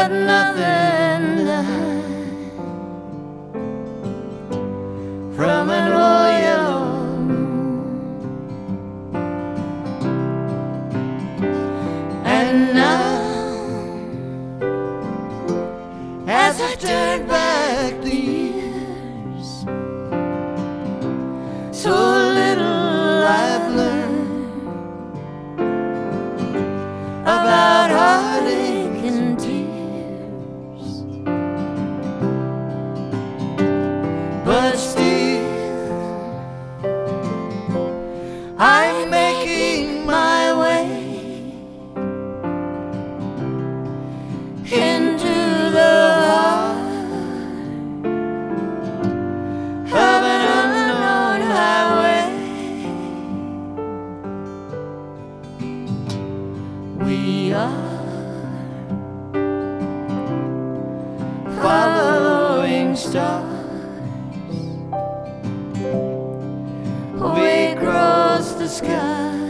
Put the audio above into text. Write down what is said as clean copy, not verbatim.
got nothing to hide from an old yellow moon. And now, as I turn back the years, so little I've learned about heartache and tears. But still, I'm making my way into the heart of an unknown highway. We are following stars. We cross the sky.